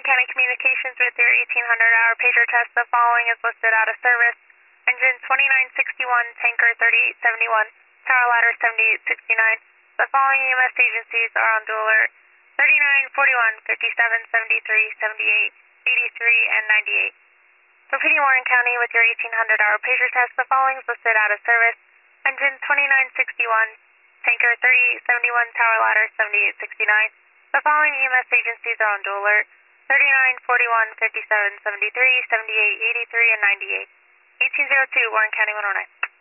County Communications with your 1800-hour pager test. The following is listed out of service. Engine 2961, tanker 3871, tower ladder 7869. The following EMS agencies are on dual alert: 39, 41, 57, 73, 78, 83, and 98. Repeating Warren County with your 1800-hour pager test. The following is listed out of service. Engine 2961, tanker 3871, tower ladder 7869. The following EMS agencies are on dual alert: 39, 41, 57, 73, 78, 83, and 98. 1802, Warren County 109.